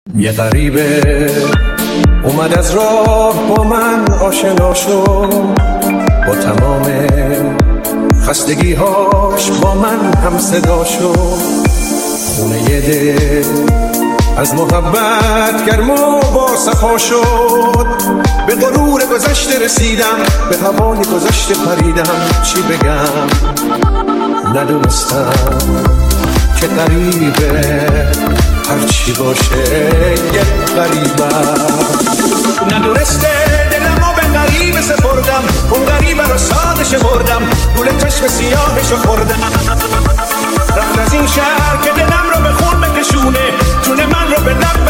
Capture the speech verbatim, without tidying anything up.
یه غریبه اومد از راه با من آشنا شد، با تمام خستگی‌هاش با من هم صدا شد. خونه یه دل از محبت گرم و با صفا شد. به غرور گذشته رسیدم، به هوای گذشته پریدم. چی بگم ندونستم که غریبه هرچی باشه یه غریبم. ندونسته دلمو به غریبه سپردم، اون غریبه رو ساده شمردم، گول چشم سیاهشو خوردم. رفت از این شهر که دلم رو به خون بکشونه، جون من رو به لب